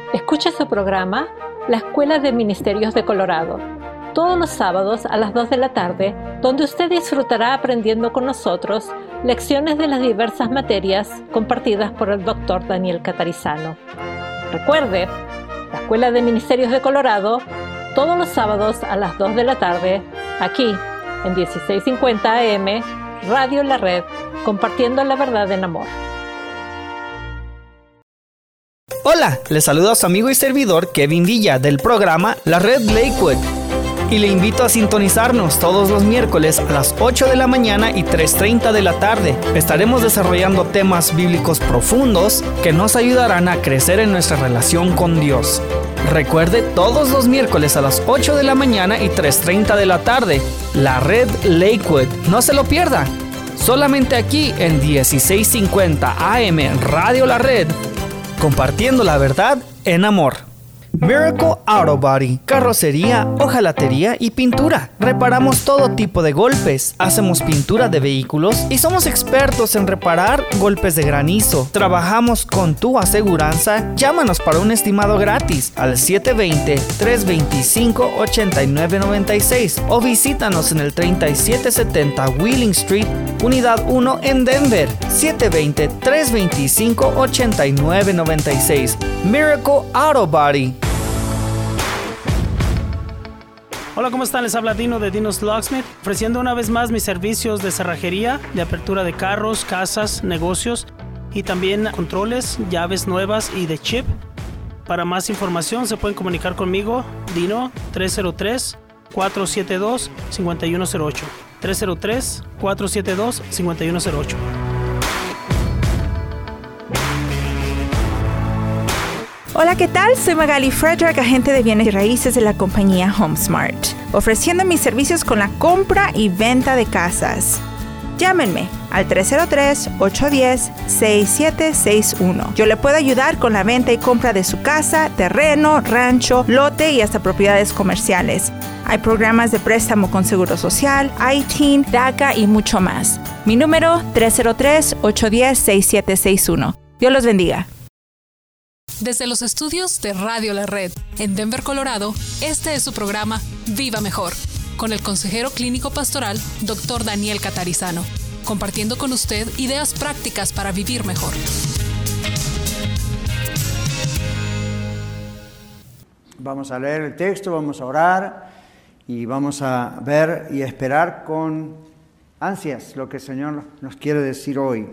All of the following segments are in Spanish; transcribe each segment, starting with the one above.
Escucha su programa La Escuela de Ministerios de Colorado, todos los sábados a las 2 de la tarde, donde usted disfrutará aprendiendo con nosotros lecciones de las diversas materias compartidas por el Dr. Daniel Catarizano. Recuerde, La Escuela de Ministerios de Colorado, todos los sábados a las 2 de la tarde, aquí en 1650 AM, Radio La Red, compartiendo la verdad en amor. Hola, les saluda a su amigo y servidor Kevin Villa del programa La Red Lakewood y le invito a sintonizarnos todos los miércoles a las 8 de la mañana y 3:30 de la tarde. Estaremos desarrollando temas bíblicos profundos que nos ayudarán a crecer en nuestra relación con Dios. Recuerde, todos los miércoles a las 8 de la mañana y 3:30 de la tarde, La Red Lakewood. No se lo pierda. Solamente aquí en 1650 AM Radio La Red, compartiendo la verdad en amor. Miracle Auto Body, carrocería, hojalatería y pintura. Reparamos todo tipo de golpes, hacemos pintura de vehículos y somos expertos en reparar golpes de granizo. Trabajamos con tu aseguranza. Llámanos para un estimado gratis al 720-325-8996 o visítanos en el 3770 Wheeling Street, Unidad 1 en Denver. 720-325-8996. Miracle Auto Body. Hola, ¿cómo están? Les habla Dino de Dino's Locksmith, ofreciendo una vez más mis servicios de cerrajería, de apertura de carros, casas, negocios y también controles, llaves nuevas y de chip. Para más información se pueden comunicar conmigo, Dino, 303-472-5108. 303-472-5108. Hola, ¿qué tal? Soy Magali Frederick, agente de bienes y raíces de la compañía HomeSmart, ofreciendo mis servicios con la compra y venta de casas. Llámenme al 303-810-6761. Yo le puedo ayudar con la venta y compra de su casa, terreno, rancho, lote y hasta propiedades comerciales. Hay programas de préstamo con Seguro Social, ITIN, DACA y mucho más. Mi número 303-810-6761. Dios los bendiga. Desde los estudios de Radio La Red en Denver, Colorado, este es su programa Viva Mejor, con el consejero clínico pastoral Dr. Daniel Catarizano, compartiendo con usted ideas prácticas para vivir mejor. Vamos a leer el texto, vamos a orar y vamos a ver y esperar con ansias lo que el Señor nos quiere decir hoy.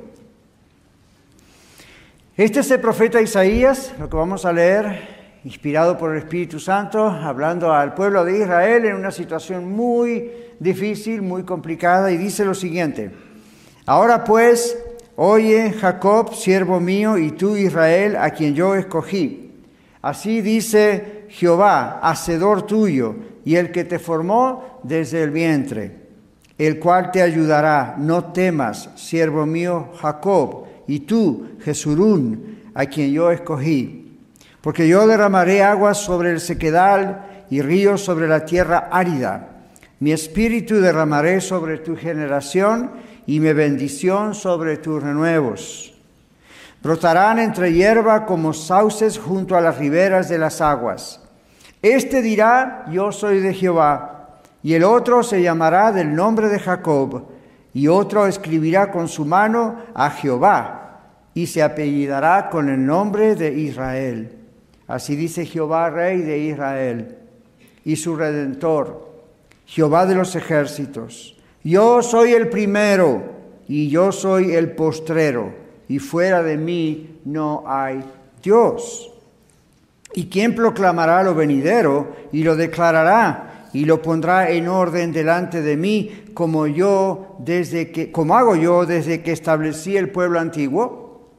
Este es el profeta Isaías, lo que vamos a leer, inspirado por el Espíritu Santo, hablando al pueblo de Israel en una situación muy difícil, muy complicada, y dice lo siguiente: Ahora pues, oye Jacob, siervo mío, y tú Israel, a quien yo escogí. Así dice Jehová, hacedor tuyo, y el que te formó desde el vientre, el cual te ayudará. No temas, siervo mío Jacob, y tú, Jesurún, a quien yo escogí. Porque yo derramaré aguas sobre el sequedal y ríos sobre la tierra árida. Mi espíritu derramaré sobre tu generación y mi bendición sobre tus renuevos. Brotarán entre hierba como sauces junto a las riberas de las aguas. Este dirá, yo soy de Jehová, y el otro se llamará del nombre de Jacob, y otro escribirá con su mano a Jehová, y se apellidará con el nombre de Israel. Así dice Jehová, Rey de Israel, y su Redentor, Jehová de los ejércitos. Yo soy el primero, y yo soy el postrero, y fuera de mí no hay Dios. ¿Y quién proclamará lo venidero, y lo declarará, y lo pondrá en orden delante de mí, como hago yo desde que establecí el pueblo antiguo?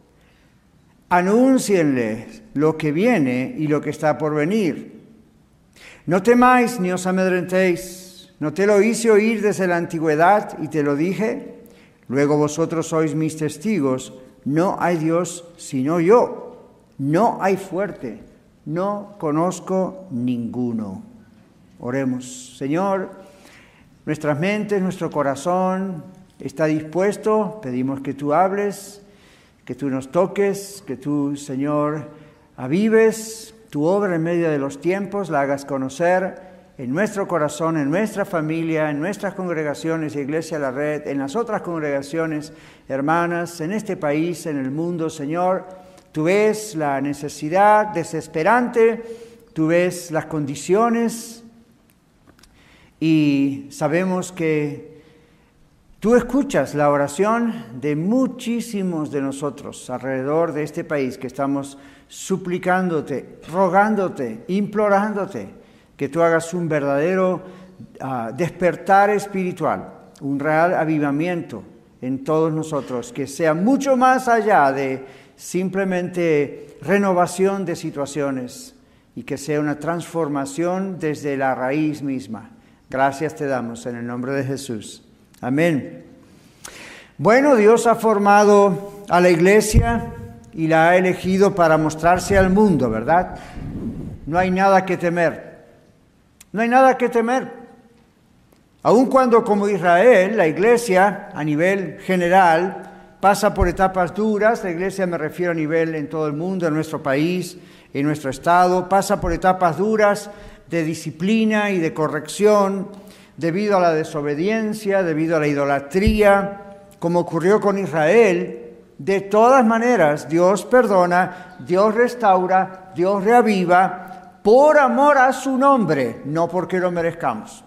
Anúncienles lo que viene y lo que está por venir. No temáis ni os amedrentéis. ¿No te lo hice oír desde la antigüedad y te lo dije? Luego vosotros sois mis testigos. No hay Dios sino yo. No hay fuerte. No conozco ninguno. Oremos. Señor, nuestras mentes, nuestro corazón está dispuesto. Pedimos que tú hables, que tú nos toques, que tú, Señor, avives tu obra en medio de los tiempos la hagas conocer en nuestro corazón, en nuestra familia, en nuestras congregaciones, Iglesia La Red, en las otras congregaciones hermanas, en este país, en el mundo, Señor. Tú ves la necesidad desesperante, tú ves las condiciones y sabemos que tú escuchas la oración de muchísimos de nosotros alrededor de este país que estamos suplicándote, rogándote, implorándote que tú hagas un verdadero despertar espiritual, un real avivamiento en todos nosotros, que sea mucho más allá de simplemente renovación de situaciones y que sea una transformación desde la raíz misma. Gracias te damos en el nombre de Jesús. Amén. Bueno, Dios ha formado a la iglesia y la ha elegido para mostrarse al mundo, ¿verdad? No hay nada que temer. No hay nada que temer. Aun cuando como Israel, la iglesia a nivel general pasa por etapas duras, la iglesia me refiero a nivel en todo el mundo, en nuestro país, en nuestro estado, pasa por etapas duras de disciplina y de corrección debido a la desobediencia, debido a la idolatría, como ocurrió con Israel. De todas maneras, Dios perdona, Dios restaura, Dios reaviva, por amor a su nombre, no porque lo merezcamos.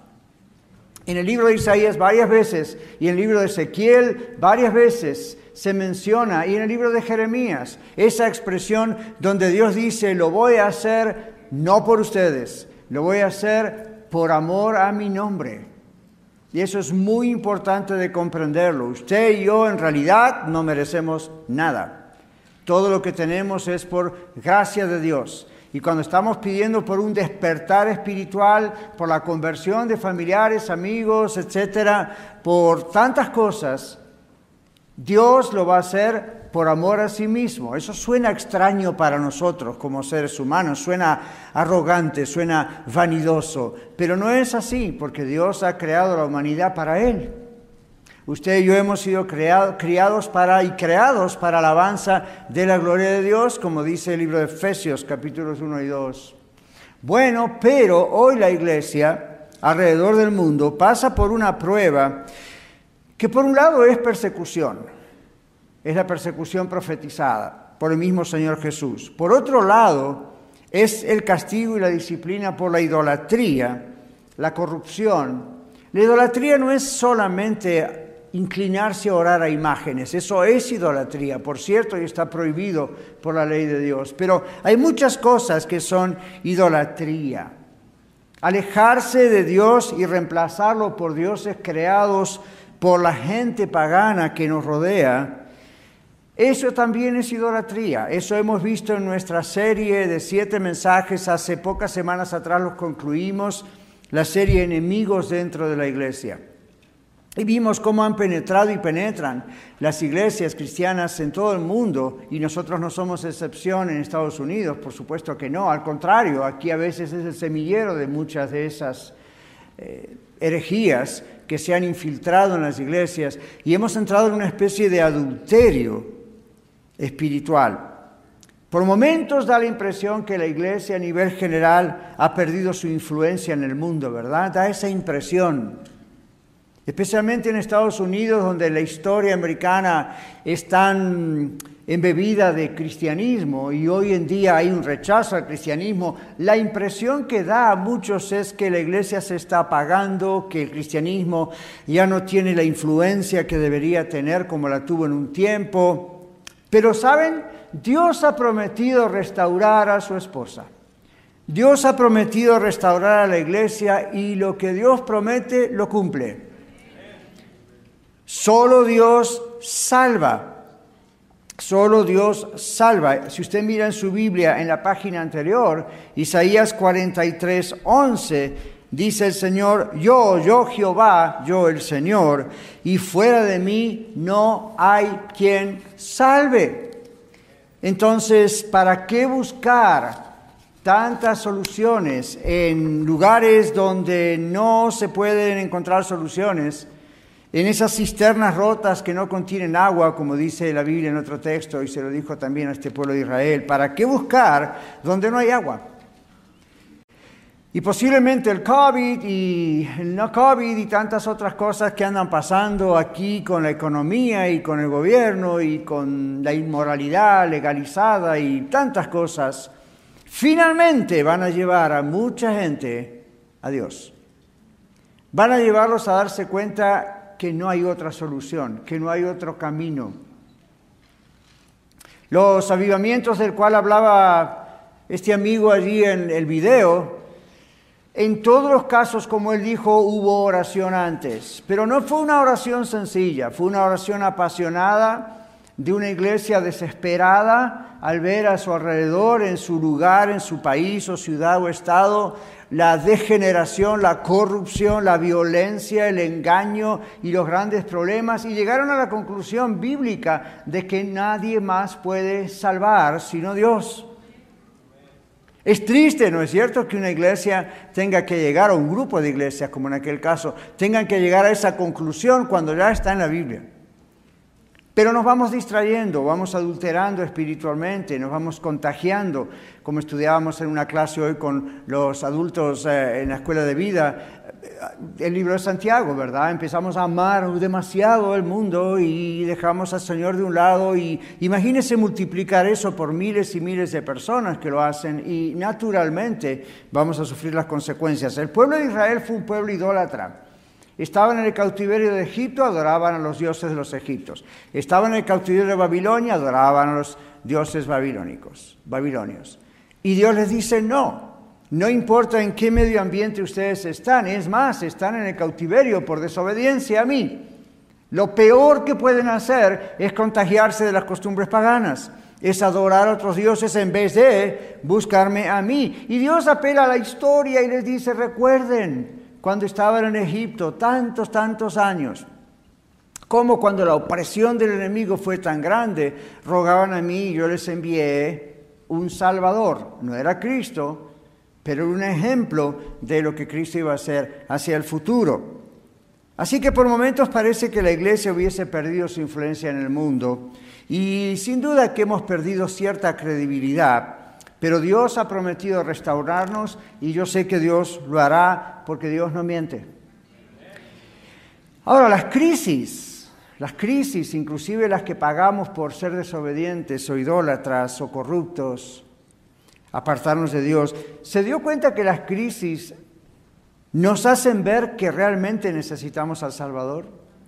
En el libro de Isaías varias veces y en el libro de Ezequiel varias veces se menciona, y en el libro de Jeremías, esa expresión donde Dios dice, lo voy a hacer no por ustedes, lo voy a hacer por amor a mi nombre. Y eso es muy importante de comprenderlo. Usted y yo en realidad no merecemos nada. Todo lo que tenemos es por gracia de Dios. Y cuando estamos pidiendo por un despertar espiritual, por la conversión de familiares, amigos, etcétera, por tantas cosas, Dios lo va a hacer por amor a sí mismo. Eso suena extraño para nosotros como seres humanos, suena arrogante, suena vanidoso, pero no es así, porque Dios ha creado la humanidad para Él. Usted y yo hemos sido creados para alabanza de la gloria de Dios, como dice el libro de Efesios, capítulos 1 y 2. Bueno, pero hoy la iglesia alrededor del mundo pasa por una prueba que por un lado es persecución, es la persecución profetizada por el mismo Señor Jesús. Por otro lado, es el castigo y la disciplina por la idolatría, la corrupción. La idolatría no es solamente inclinarse a orar a imágenes, eso es idolatría, por cierto, y está prohibido por la ley de Dios. Pero hay muchas cosas que son idolatría. Alejarse de Dios y reemplazarlo por dioses creados por la gente pagana que nos rodea, eso también es idolatría. Eso hemos visto en nuestra serie de 7 mensajes. Hace pocas semanas atrás los concluimos, la serie Enemigos dentro de la iglesia. Y vimos cómo han penetrado y penetran las iglesias cristianas en todo el mundo, y nosotros no somos excepción en Estados Unidos, por supuesto que no. Al contrario, aquí a veces es el semillero de muchas de esas herejías que se han infiltrado en las iglesias, y hemos entrado en una especie de adulterio espiritual. Por momentos da la impresión que la iglesia a nivel general ha perdido su influencia en el mundo, ¿verdad? Da esa impresión. Especialmente en Estados Unidos, donde la historia americana es tan embebida de cristianismo y hoy en día hay un rechazo al cristianismo, la impresión que da a muchos es que la iglesia se está apagando, que el cristianismo ya no tiene la influencia que debería tener como la tuvo en un tiempo. Pero ¿saben? Dios ha prometido restaurar a su esposa. Dios ha prometido restaurar a la iglesia, y lo que Dios promete lo cumple. Solo Dios salva. Solo Dios salva. Si usted mira en su Biblia, en la página anterior, Isaías 43:11, dice el Señor, yo Jehová, yo el Señor, y fuera de mí no hay quien salve. Entonces, ¿para qué buscar tantas soluciones en lugares donde no se pueden encontrar soluciones? En esas cisternas rotas que no contienen agua, como dice la Biblia en otro texto, y se lo dijo también a este pueblo de Israel. ¿Para qué buscar donde no hay agua? Y posiblemente el COVID y el no COVID y tantas otras cosas que andan pasando aquí con la economía y con el gobierno y con la inmoralidad legalizada y tantas cosas, finalmente van a llevar a mucha gente a Dios. Van a llevarlos a darse cuenta que no hay otra solución, que no hay otro camino. Los avivamientos del cual hablaba este amigo allí en el video, en todos los casos, como él dijo, hubo oración antes, pero no fue una oración sencilla, fue una oración apasionada de una iglesia desesperada al ver a su alrededor, en su lugar, en su país o ciudad o estado, la degeneración, la corrupción, la violencia, el engaño y los grandes problemas, y llegaron a la conclusión bíblica de que nadie más puede salvar sino Dios. Es triste, ¿no es cierto?, que una iglesia tenga que llegar, o un grupo de iglesias, como en aquel caso, tengan que llegar a esa conclusión cuando ya está en la Biblia. Pero nos vamos distrayendo, vamos adulterando espiritualmente, nos vamos contagiando, como estudiábamos en una clase hoy con los adultos en la escuela de vida, el libro de Santiago, ¿verdad? Empezamos a amar demasiado el mundo y dejamos al Señor de un lado, y imagínense multiplicar eso por miles y miles de personas que lo hacen, y naturalmente vamos a sufrir las consecuencias. El pueblo de Israel fue un pueblo idólatra. Estaban en el cautiverio de Egipto, adoraban a los dioses de los egipcios. Estaban en el cautiverio de Babilonia, adoraban a los dioses babilonios. Y Dios les dice, no importa en qué medio ambiente ustedes están, es más, están en el cautiverio por desobediencia a mí. Lo peor que pueden hacer es contagiarse de las costumbres paganas, es adorar a otros dioses en vez de buscarme a mí. Y Dios apela a la historia y les dice, recuerden, cuando estaban en Egipto, tantos años, como cuando la opresión del enemigo fue tan grande, rogaban a mí y yo les envié un Salvador. No era Cristo, pero un ejemplo de lo que Cristo iba a hacer hacia el futuro. Así que por momentos parece que la iglesia hubiese perdido su influencia en el mundo, y sin duda que hemos perdido cierta credibilidad. Pero Dios ha prometido restaurarnos, y yo sé que Dios lo hará porque Dios no miente. Ahora, las crisis, inclusive las que pagamos por ser desobedientes o idólatras o corruptos, apartarnos de Dios, ¿se dio cuenta que las crisis nos hacen ver que realmente necesitamos al Salvador?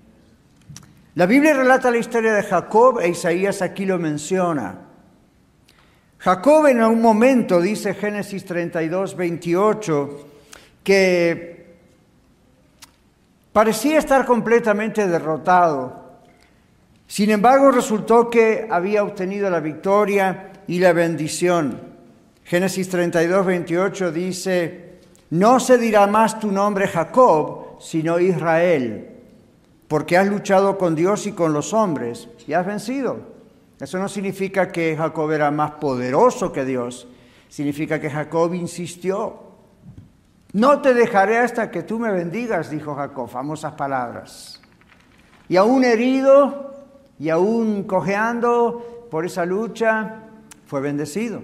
La Biblia relata la historia de Jacob, e Isaías aquí lo menciona. Jacob en un momento, dice Génesis 32, 28, que parecía estar completamente derrotado. Sin embargo, resultó que había obtenido la victoria y la bendición. Génesis 32, 28 dice, no se dirá más tu nombre Jacob, sino Israel, porque has luchado con Dios y con los hombres y has vencido. Eso no significa que Jacob era más poderoso que Dios. Significa que Jacob insistió. No te dejaré hasta que tú me bendigas, dijo Jacob, famosas palabras. Y aún herido y aún cojeando por esa lucha, fue bendecido.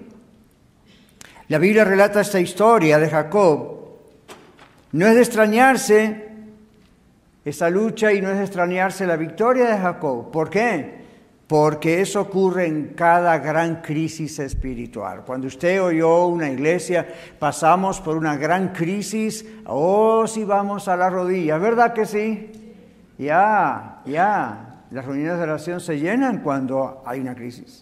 La Biblia relata esta historia de Jacob. No es de extrañarse esa lucha y no es de extrañarse la victoria de Jacob. ¿Por qué? Porque eso ocurre en cada gran crisis espiritual. Cuando usted o yo, una iglesia, pasamos por una gran crisis, si vamos a la rodilla, ¿verdad que sí? Ya, las reuniones de oración se llenan cuando hay una crisis.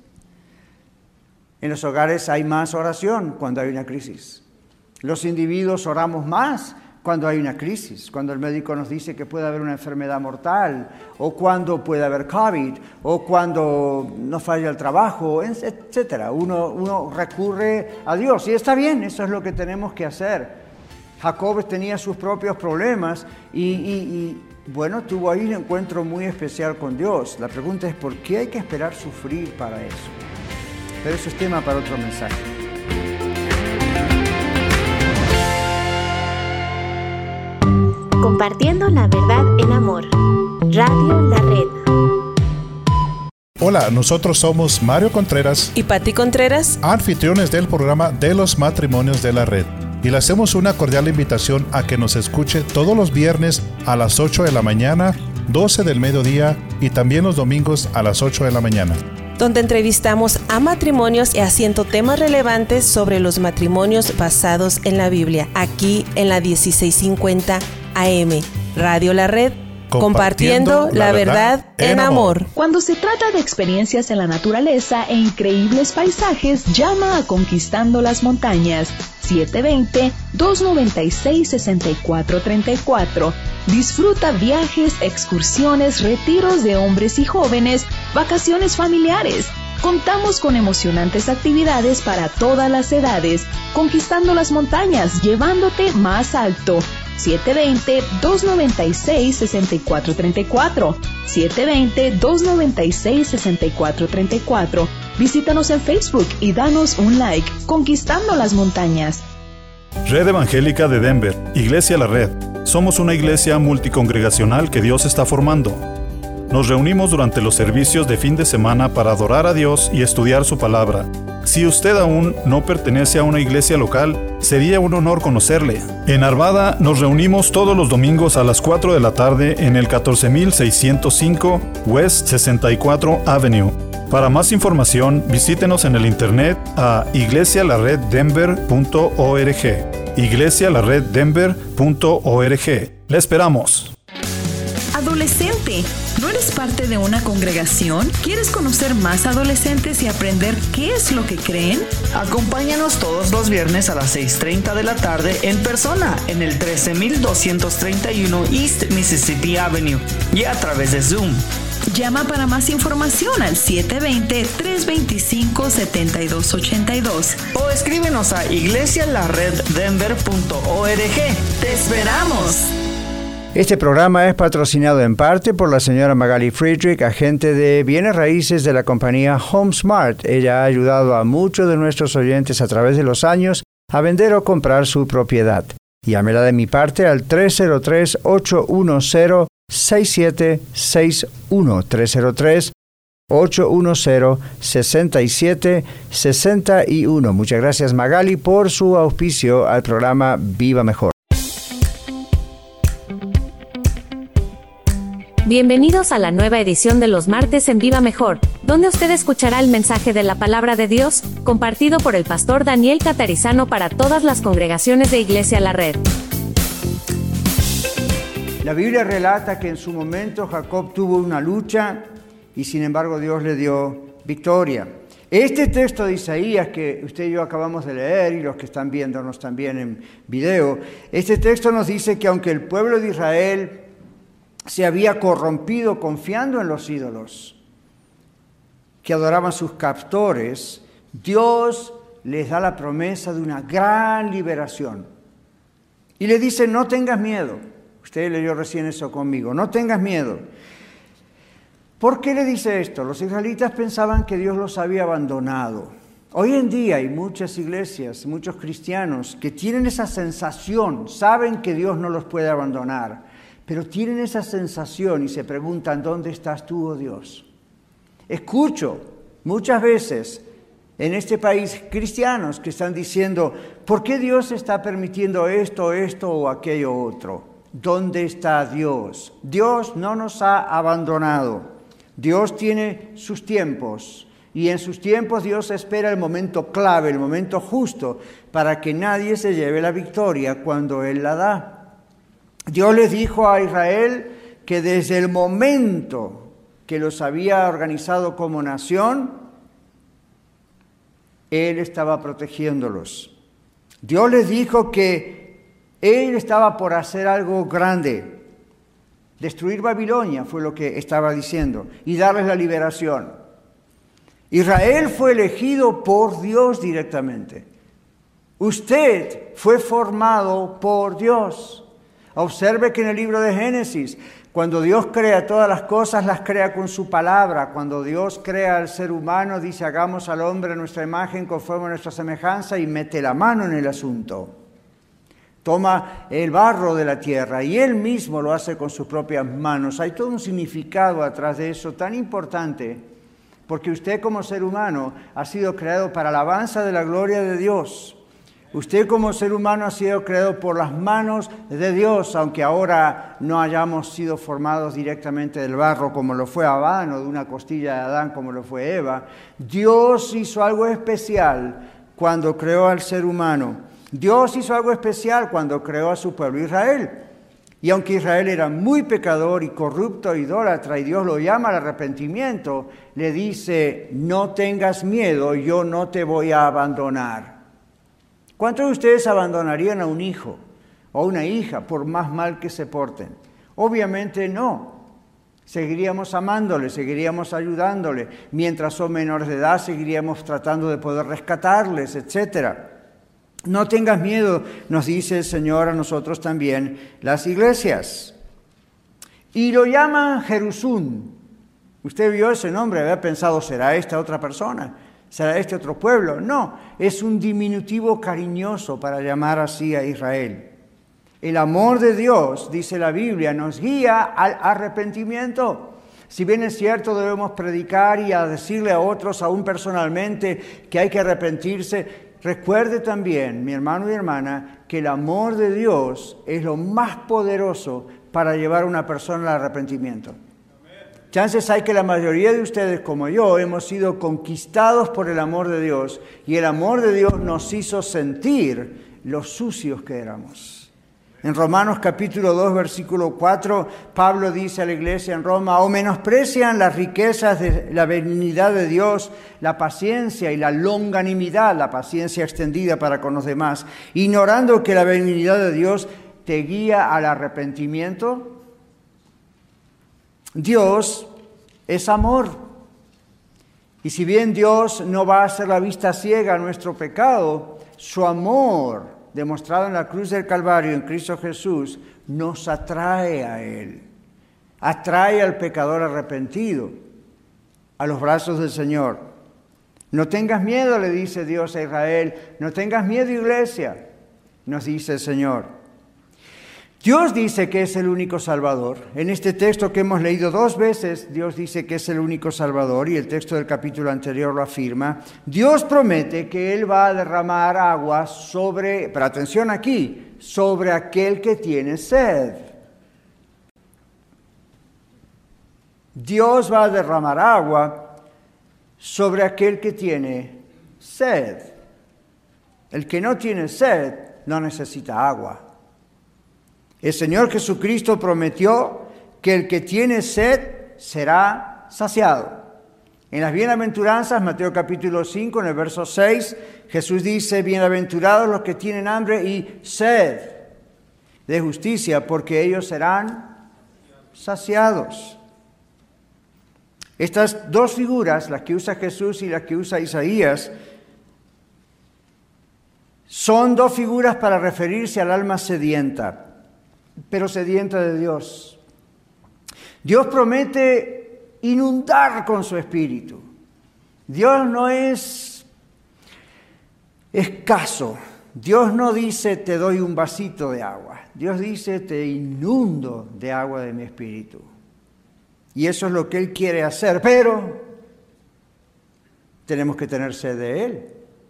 En los hogares hay más oración cuando hay una crisis. Los individuos oramos más cuando hay una crisis, cuando el médico nos dice que puede haber una enfermedad mortal, o cuando puede haber COVID, o cuando nos falla el trabajo, etc. Uno recurre a Dios, y está bien, eso es lo que tenemos que hacer. Jacob tenía sus propios problemas y tuvo ahí un encuentro muy especial con Dios. La pregunta es, ¿por qué hay que esperar sufrir para eso? Pero eso es tema para otro mensaje. Compartiendo la verdad en amor. Radio La Red. Hola, nosotros somos Mario Contreras y Patti Contreras, anfitriones del programa de los matrimonios de la Red. y le hacemos una cordial invitación a que nos escuche todos los viernes a las 8 de la mañana, 12 del mediodía y también los domingos a las 8 de la mañana. Donde entrevistamos a matrimonios y haciendo temas relevantes sobre los matrimonios basados en la Biblia, aquí en la 1650 AM, Radio La Red, compartiendo la verdad en amor. Cuando se trata de experiencias en la naturaleza e increíbles paisajes, llama a Conquistando las Montañas, 720-296-6434. Disfruta viajes, excursiones, retiros de hombres y jóvenes, vacaciones familiares. Contamos con emocionantes actividades para todas las edades. Conquistando las Montañas, llevándote más alto. 720-296-6434. 720-296-6434. Visítanos en Facebook y danos un like. Conquistando las Montañas. Red Evangélica de Denver, Iglesia La Red. Somos una iglesia multicongregacional que Dios está formando. Nos reunimos durante los servicios de fin de semana para adorar a Dios y estudiar su palabra. Si usted aún no pertenece a una iglesia local, sería un honor conocerle. En Arvada nos reunimos todos los domingos a las 4 de la tarde en el 14605 West 64 Avenue. Para más información, visítenos en el internet a iglesialareddenver.org. iglesialareddenver.org. ¡Le esperamos! Adolescente, ¿no eres parte de una congregación? ¿Quieres conocer más adolescentes y aprender qué es lo que creen? Acompáñanos todos los viernes a las 6:30 de la tarde en persona en el 13231 East Mississippi Avenue y a través de Zoom. Llama para más información al 720-325-7282 o escríbenos a iglesialareddenver.org. ¡Te esperamos! Este programa es patrocinado en parte por la señora Magali Friedrich, agente de bienes raíces de la compañía HomeSmart. Ella ha ayudado a muchos de nuestros oyentes a través de los años a vender o comprar su propiedad. Llámela de mi parte al 303-810-6761. 303-810-6761. Muchas gracias, Magali, por su auspicio al programa Viva Mejor. Bienvenidos a la nueva edición de los martes en Viva Mejor, donde usted escuchará el mensaje de la palabra de Dios, compartido por el pastor Daniel Catarizano para todas las congregaciones de Iglesia La Red. La Biblia relata que en su momento Jacob tuvo una lucha y sin embargo Dios le dio victoria. Este texto de Isaías que usted y yo acabamos de leer y los que están viéndonos también en video, este texto nos dice que aunque el pueblo de Israel se había corrompido confiando en los ídolos que adoraban sus captores, Dios les da la promesa de una gran liberación. Y le dice, no tengas miedo. Usted leyó recién eso conmigo, no tengas miedo. ¿Por qué le dice esto? Los israelitas pensaban que Dios los había abandonado. Hoy en día hay muchas iglesias, muchos cristianos que tienen esa sensación, saben que Dios no los puede abandonar, pero tienen esa sensación y se preguntan, ¿dónde estás tú, oh Dios? Escucho muchas veces en este país cristianos que están diciendo, ¿por qué Dios está permitiendo esto o aquello otro? ¿Dónde está Dios? Dios no nos ha abandonado. Dios tiene sus tiempos y en sus tiempos Dios espera el momento clave, el momento justo para que nadie se lleve la victoria cuando Él la da. Dios les dijo a Israel que desde el momento que los había organizado como nación, Él estaba protegiéndolos. Dios les dijo que Él estaba por hacer algo grande. Destruir Babilonia fue lo que estaba diciendo y darles la liberación. Israel fue elegido por Dios directamente. Usted fue formado por Dios. Observe que en el libro de Génesis, cuando Dios crea todas las cosas, las crea con su palabra. Cuando Dios crea al ser humano, dice, hagamos al hombre a nuestra imagen, conforme a nuestra semejanza, y mete la mano en el asunto. Toma el barro de la tierra y Él mismo lo hace con sus propias manos. Hay todo un significado atrás de eso tan importante, porque usted como ser humano ha sido creado para alabanza de la gloria de Dios. Usted como ser humano ha sido creado por las manos de Dios, aunque ahora no hayamos sido formados directamente del barro como lo fue Adán, o de una costilla de Adán como lo fue Eva. Dios hizo algo especial cuando creó al ser humano. Dios hizo algo especial cuando creó a su pueblo Israel. Y aunque Israel era muy pecador y corrupto e idólatra, y Dios lo llama al arrepentimiento, le dice, no tengas miedo, yo no te voy a abandonar. ¿Cuántos de ustedes abandonarían a un hijo o a una hija por más mal que se porten? Obviamente no. Seguiríamos amándole, seguiríamos ayudándole. Mientras son menores de edad, seguiríamos tratando de poder rescatarles, etc. No tengas miedo, nos dice el Señor a nosotros también, las iglesias. Y lo llaman Jerusún. Usted vio ese nombre, había pensado, ¿será esta otra persona? ¿Será este otro pueblo? No, es un diminutivo cariñoso para llamar así a Israel. El amor de Dios, dice la Biblia, nos guía al arrepentimiento. Si bien es cierto, debemos predicar y a decirle a otros, aún personalmente, que hay que arrepentirse, recuerde también, mi hermano y hermana, que el amor de Dios es lo más poderoso para llevar a una persona al arrepentimiento. Chances hay que la mayoría de ustedes, como yo, hemos sido conquistados por el amor de Dios, y el amor de Dios nos hizo sentir lo sucios que éramos. En Romanos capítulo 2, versículo 4, Pablo dice a la iglesia en Roma, o menosprecian las riquezas de la benignidad de Dios, la paciencia y la longanimidad, la paciencia extendida para con los demás, ignorando que la benignidad de Dios te guía al arrepentimiento. Dios es amor. Y si bien Dios no va a hacer la vista ciega a nuestro pecado, su amor, demostrado en la cruz del Calvario en Cristo Jesús, nos atrae a Él. Atrae al pecador arrepentido a los brazos del Señor. No tengas miedo, le dice Dios a Israel. No tengas miedo, iglesia, nos dice el Señor. Dios dice que es el único Salvador. En este texto que hemos leído 2 veces, Dios dice que es el único Salvador, y el texto del capítulo anterior lo afirma. Dios promete que Él va a derramar agua sobre, pero atención aquí, sobre aquel que tiene sed. Dios va a derramar agua sobre aquel que tiene sed. El que no tiene sed no necesita agua. El Señor Jesucristo prometió que el que tiene sed será saciado. En las bienaventuranzas, Mateo capítulo 5, en el verso 6, Jesús dice, bienaventurados los que tienen hambre y sed de justicia, porque ellos serán saciados. Estas 2 figuras, las que usa Jesús y las que usa Isaías, son 2 figuras para referirse al alma sedienta, pero sedienta de Dios. Dios promete inundar con su espíritu. Dios no es escaso. Dios no dice te doy un vasito de agua. Dios dice te inundo de agua de mi espíritu. Y eso es lo que Él quiere hacer, pero tenemos que tener sed de Él.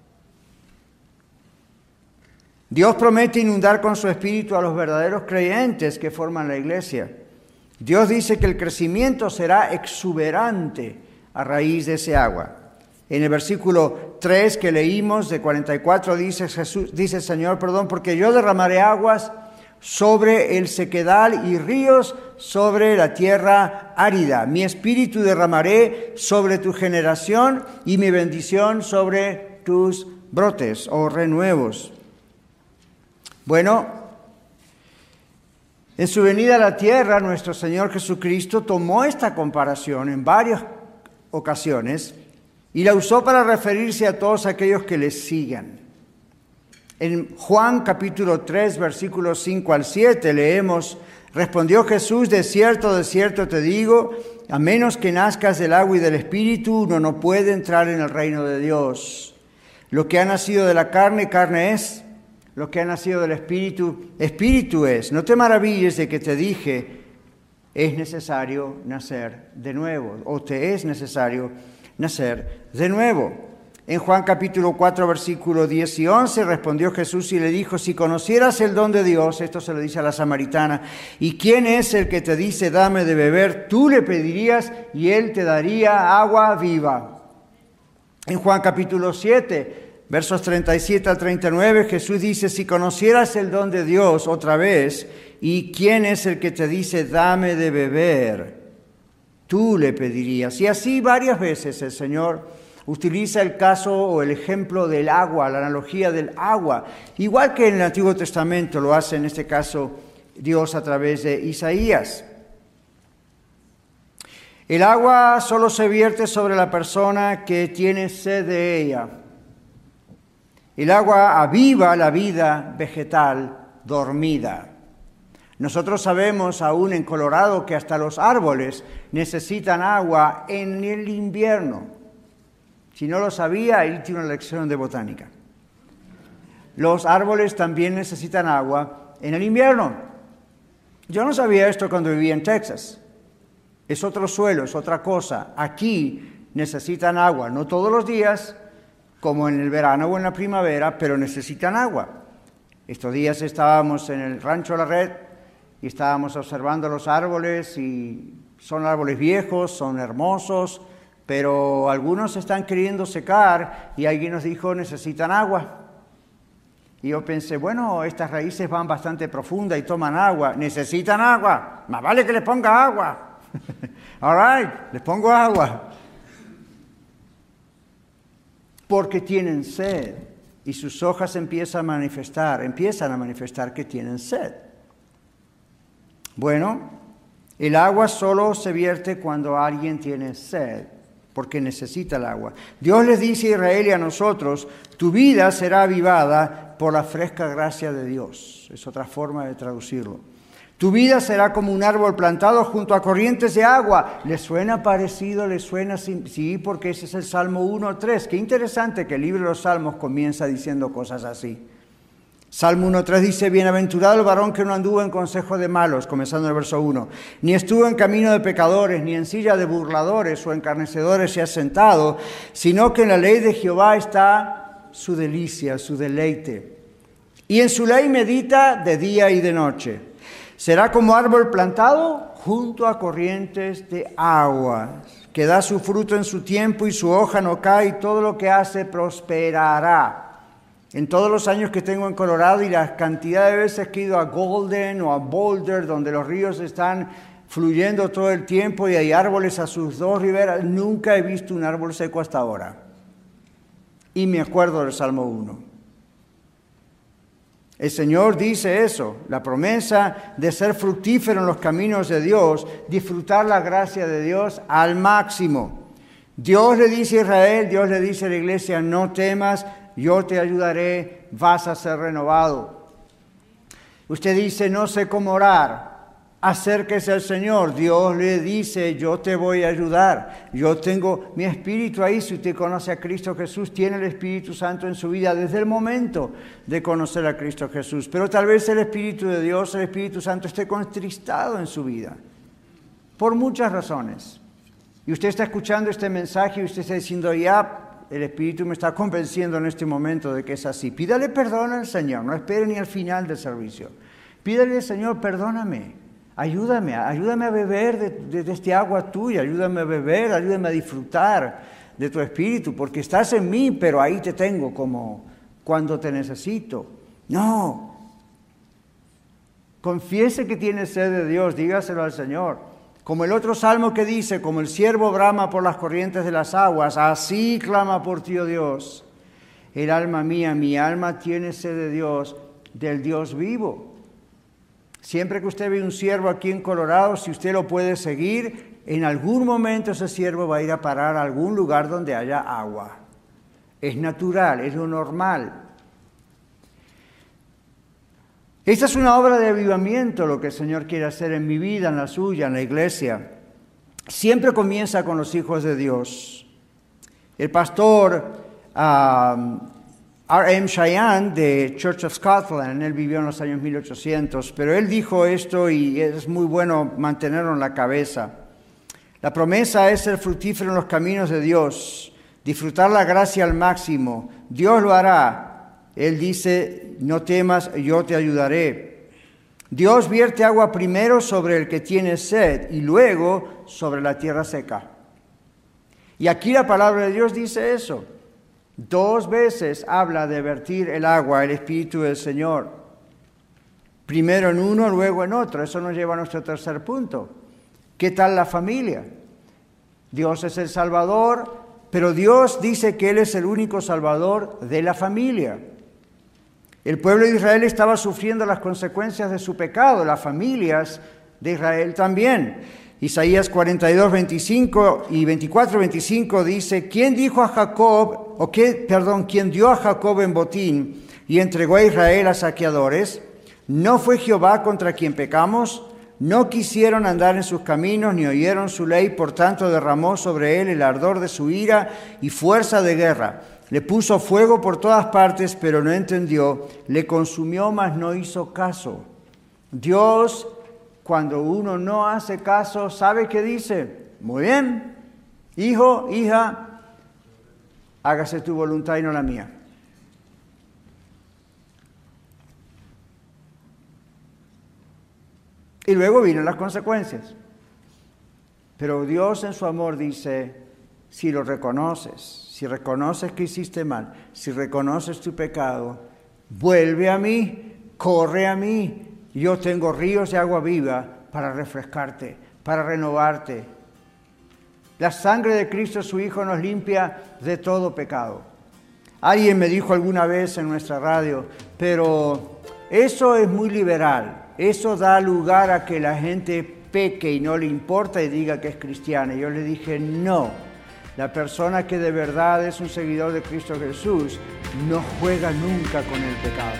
Dios promete inundar con su espíritu a los verdaderos creyentes que forman la iglesia. Dios dice que el crecimiento será exuberante a raíz de ese agua. En el versículo 3 que leímos de 44 dice el Señor, porque yo derramaré aguas sobre el sequedal y ríos sobre la tierra árida. Mi espíritu derramaré sobre tu generación y mi bendición sobre tus brotes o renuevos. Bueno, en su venida a la tierra, nuestro Señor Jesucristo tomó esta comparación en varias ocasiones y la usó para referirse a todos aquellos que le sigan. En Juan capítulo 3, versículos 5 al 7 leemos, respondió Jesús, de cierto te digo, a menos que nazcas del agua y del Espíritu, uno no puede entrar en el reino de Dios. Lo que ha nacido de la carne, carne es. Lo que ha nacido del Espíritu, Espíritu es. No te maravilles de que te dije, es necesario nacer de nuevo, o te es necesario nacer de nuevo. En Juan capítulo 4, versículo 10 y 11, respondió Jesús y le dijo, si conocieras el don de Dios, esto se lo dice a la samaritana, ¿y quién es el que te dice, dame de beber? Tú le pedirías y él te daría agua viva. En Juan capítulo 7, versos 37 al 39, Jesús dice, si conocieras el don de Dios otra vez, ¿y quién es el que te dice, dame de beber? Tú le pedirías. Y así varias veces el Señor utiliza el caso o el ejemplo del agua, la analogía del agua. Igual que en el Antiguo Testamento lo hace en este caso Dios a través de Isaías. El agua solo se vierte sobre la persona que tiene sed de ella. El agua aviva la vida vegetal dormida. Nosotros sabemos aún en Colorado que hasta los árboles necesitan agua en el invierno. Si no lo sabía, ahí tiene una lección de botánica. Los árboles también necesitan agua en el invierno. Yo no sabía esto cuando vivía en Texas. Es otro suelo, es otra cosa. Aquí necesitan agua, no todos los días, como en el verano o en la primavera, pero necesitan agua. Estos días estábamos en el rancho La Red y estábamos observando los árboles y son árboles viejos, son hermosos, pero algunos están queriendo secar y alguien nos dijo necesitan agua. Y yo pensé, bueno, estas raíces van bastante profundas y toman agua. Necesitan agua, más vale que les ponga agua. All right, les pongo agua. Porque tienen sed y sus hojas empiezan a manifestar que tienen sed. Bueno, el agua solo se vierte cuando alguien tiene sed, porque necesita el agua. Dios les dice a Israel y a nosotros, tu vida será avivada por la fresca gracia de Dios. Es otra forma de traducirlo. Tu vida será como un árbol plantado junto a corrientes de agua. ¿Les suena parecido? ¿Les suena? Sí, porque ese es el Salmo 1:3. Qué interesante que el libro de los Salmos comienza diciendo cosas así. Salmo 1:3 dice, bienaventurado el varón que no anduvo en consejo de malos, comenzando el verso 1, ni estuvo en camino de pecadores, ni en silla de burladores o encarnecedores se ha sentado, sino que en la ley de Jehová está su delicia, su deleite. Y en su ley medita de día y de noche. Será como árbol plantado junto a corrientes de aguas, que da su fruto en su tiempo y su hoja no cae, y todo lo que hace prosperará. En todos los años que tengo en Colorado y la cantidad de veces que he ido a Golden o a Boulder, donde los ríos están fluyendo todo el tiempo y hay árboles a sus dos riberas, nunca he visto un árbol seco hasta ahora. Y me acuerdo del Salmo 1. El Señor dice eso, la promesa de ser fructífero en los caminos de Dios, disfrutar la gracia de Dios al máximo. Dios le dice a Israel, Dios le dice a la iglesia, no temas, yo te ayudaré, vas a ser renovado. Usted dice, no sé cómo orar, acérquese al Señor. Dios le dice, yo te voy a ayudar. Yo tengo mi Espíritu ahí. Si usted conoce a Cristo Jesús, tiene el Espíritu Santo en su vida desde el momento de conocer a Cristo Jesús. Pero tal vez el Espíritu de Dios, el Espíritu Santo, esté contristado en su vida, por muchas razones. Y usted está escuchando este mensaje y usted está diciendo, ya, el Espíritu me está convenciendo en este momento de que es así. Pídale perdón al Señor, no espere ni al final del servicio. Pídale al Señor, perdóname, ayúdame a beber de este agua tuya, ayúdame a beber, ayúdame a disfrutar de tu Espíritu, porque estás en mí, pero ahí te tengo como cuando te necesito. No, confiese que tiene sed de Dios, dígaselo al Señor. Como el otro salmo que dice, como el ciervo brama por las corrientes de las aguas, así clama por ti, oh Dios. El alma mía, mi alma tiene sed de Dios, del Dios vivo. Siempre que usted ve un ciervo aquí en Colorado, si usted lo puede seguir, en algún momento ese ciervo va a ir a parar a algún lugar donde haya agua. Es natural, es lo normal. Esta es una obra de avivamiento, lo que el Señor quiere hacer en mi vida, en la suya, en la iglesia. Siempre comienza con los hijos de Dios. El pastor R.M. Cheyenne de Church of Scotland, él vivió en los años 1800, pero él dijo esto y es muy bueno mantenerlo en la cabeza. La promesa es ser fructífero en los caminos de Dios. disfrutar la gracia al máximo. Dios lo hará. Él dice, no temas, yo te ayudaré. Dios vierte agua primero sobre el que tiene sed y luego sobre la tierra seca. Y aquí la palabra de Dios dice eso. 2 veces habla de vertir el agua, el Espíritu del Señor. Primero en uno, luego en otro. Eso nos lleva a nuestro tercer punto. ¿Qué tal la familia? Dios es el Salvador, pero Dios dice que Él es el único Salvador de la familia. El pueblo de Israel estaba sufriendo las consecuencias de su pecado, las familias de Israel también. Isaías 42, 25 y 24, 25 dice, ¿quién dio a Jacob en botín y entregó a Israel a saqueadores? ¿No fue Jehová contra quien pecamos? No quisieron andar en sus caminos, ni oyeron su ley, por tanto derramó sobre él el ardor de su ira y fuerza de guerra. Le puso fuego por todas partes, pero no entendió. Le consumió, mas no hizo caso. Dios, cuando uno no hace caso, ¿sabe qué dice? Muy bien, hijo, hija, hágase tu voluntad y no la mía. Y luego vienen las consecuencias. Pero Dios en su amor dice, si lo reconoces, si reconoces que hiciste mal, si reconoces tu pecado, vuelve a mí, corre a mí. Yo tengo ríos de agua viva para refrescarte, para renovarte. La sangre de Cristo, su Hijo, nos limpia de todo pecado. Alguien me dijo alguna vez en nuestra radio, pero eso es muy liberal. Eso da lugar a que la gente peque y no le importa y diga que es cristiana. Y yo le dije, no. La persona que de verdad es un seguidor de Cristo Jesús no juega nunca con el pecado.